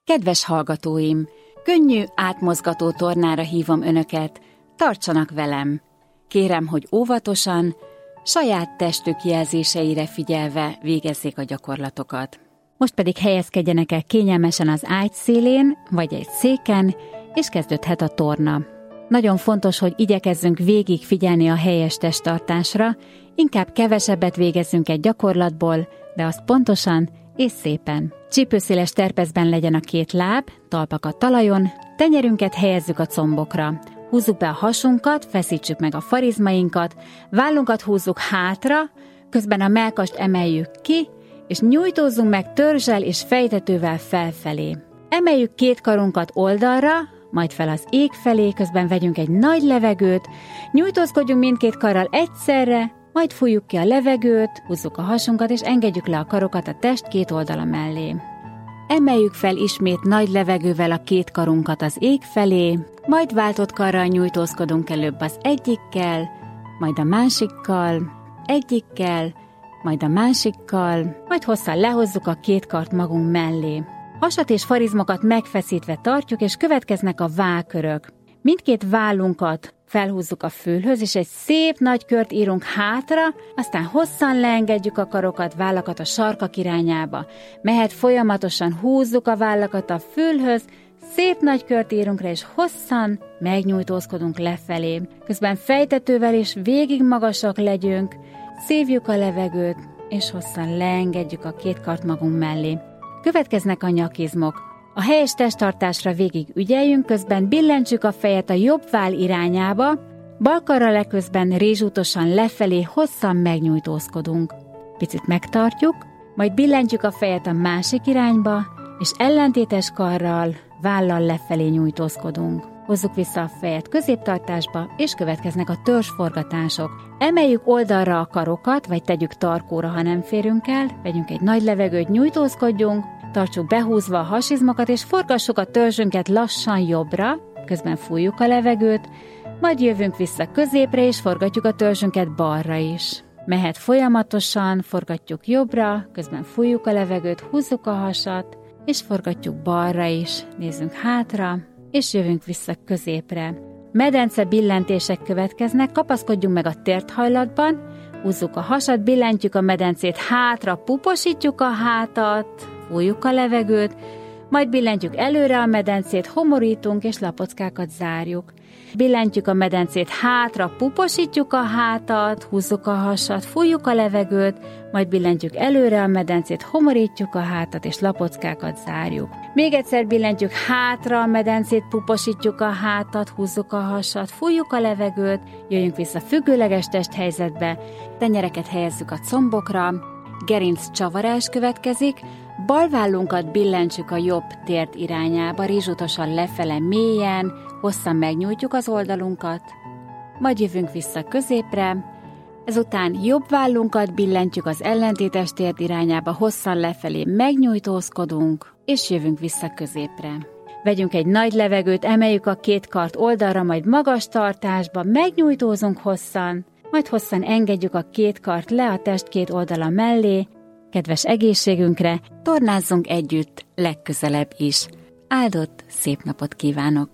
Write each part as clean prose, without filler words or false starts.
Kedves hallgatóim, könnyű, átmozgató tornára hívom önöket, tartsanak velem. Kérem, hogy óvatosan, saját testük jelzéseire figyelve végezzék a gyakorlatokat. Most pedig helyezkedjenek el kényelmesen az ágy szélén, vagy egy széken, és kezdődhet a torna. Nagyon fontos, hogy igyekezzünk végig figyelni a helyes testtartásra, inkább kevesebbet végezzünk egy gyakorlatból, de azt pontosan és szépen. Csípőszéles terpezben legyen a két láb, talpak a talajon, tenyerünket helyezzük a combokra. Húzzuk be a hasunkat, feszítsük meg a farizmainkat, vállunkat húzzuk hátra, közben a mellkast emeljük ki, és nyújtózzunk meg törzsel és fejtetővel felfelé. Emeljük két karunkat oldalra, majd fel az ég felé, közben vegyünk egy nagy levegőt, nyújtózkodjunk mindkét karral egyszerre, majd fújjuk ki a levegőt, húzzuk a hasunkat, és engedjük le a karokat a test két oldala mellé. Emeljük fel ismét nagy levegővel a két karunkat az ég felé, majd váltott karral nyújtózkodunk előbb az egyikkel, majd a másikkal, egyikkel, majd a másikkal, majd hosszan lehozzuk a két kart magunk mellé. Hasat és farizmokat megfeszítve tartjuk, és következnek a vállkörök. Mindkét vállunkat felhúzzuk a fülhöz, és egy szép nagy kört írunk hátra, aztán hosszan leengedjük a karokat, vállakat a sarkak irányába. Mehet folyamatosan, húzzuk a vállakat a fülhöz, szép nagy kört írunk rá, és hosszan megnyújtózkodunk lefelé. Közben fejtetővel is végig magasak legyünk, szívjuk a levegőt, és hosszan leengedjük a két kart magunk mellé. Következnek a nyakizmok. A helyes testtartásra végig ügyeljünk, közben billentsük a fejet a jobb váll irányába, bal karral eközben rézsútosan lefelé hosszan megnyújtózkodunk. Picit megtartjuk, majd billentjük a fejet a másik irányba, és ellentétes karral, vállal lefelé nyújtózkodunk. Hozzuk vissza a fejet középtartásba, és következnek a törzsforgatások. Emeljük oldalra a karokat, vagy tegyük tarkóra, ha nem férünk el, vegyünk egy nagy levegőt, nyújtózkodjunk, tartsuk behúzva a hasizmokat, és forgassuk a törzsünket lassan jobbra, közben fújjuk a levegőt, majd jövünk vissza középre, és forgatjuk a törzsünket balra is. Mehet folyamatosan, forgatjuk jobbra, közben fújjuk a levegőt, húzzuk a hasat, és forgatjuk balra is, nézzünk hátra, és jövünk vissza középre. Medence billentések következnek, kapaszkodjunk meg a térthajlatban, húzzuk a hasat, billentjük a medencét hátra, puposítjuk a hátat, fújjuk a levegőt, majd billentjük előre a medencét, homorítunk és lapockákat zárjuk. Billentjük a medencét hátra, puposítjuk a hátat, húzzuk a hasat, fújjuk a levegőt, majd billentjük előre a medencét, homorítjuk a hátat és lapockákat zárjuk. Még egyszer billentjük hátra a medencét, puposítjuk a hátat, húzzuk a hasat, fújjuk a levegőt, jöjjünk vissza függőleges testhelyzetbe, tenyereket helyezzük a combokra, gerinc csavarás következik, balvállunkat billentsük a jobb térd irányába, rizsutosan lefele mélyen, hosszan megnyújtjuk az oldalunkat, majd jövünk vissza középre, ezután jobb vállunkat billentjük az ellentétes térd irányába, hosszan lefelé megnyújtózkodunk, és jövünk vissza középre. Vegyünk egy nagy levegőt, emeljük a két kart oldalra, majd magas tartásba, megnyújtózunk hosszan, majd hosszan engedjük a két kart le a test két oldala mellé. Kedves egészségünkre, tornázzunk együtt legközelebb is. Áldott szép napot kívánok!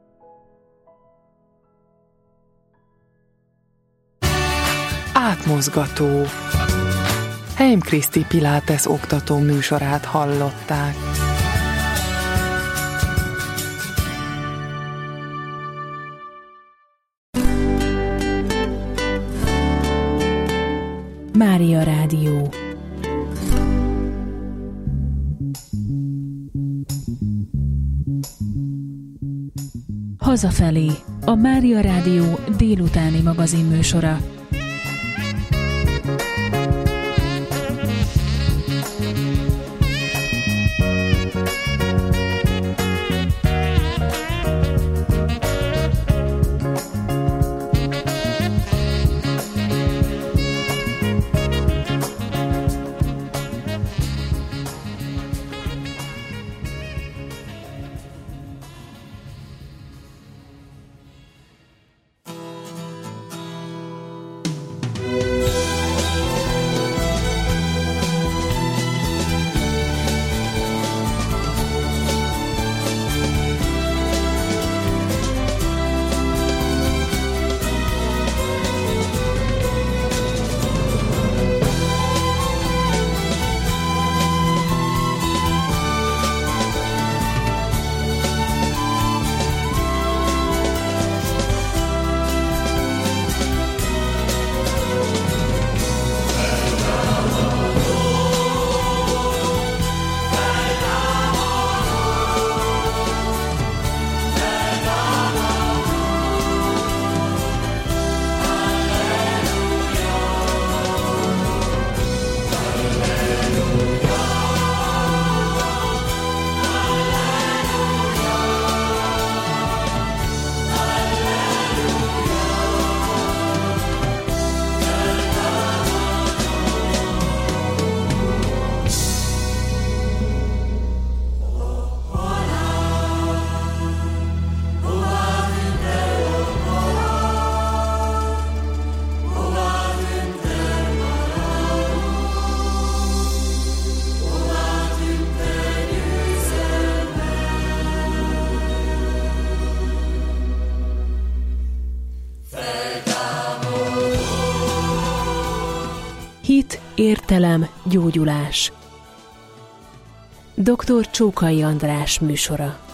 Átmozgató. Heim Kriszti Pilates oktató műsorát hallották. Mária Rádió. Hazafelé, a Mária Rádió délutáni magazinműsora. értelem, gyógyulás. Dr. Csókai András műsora.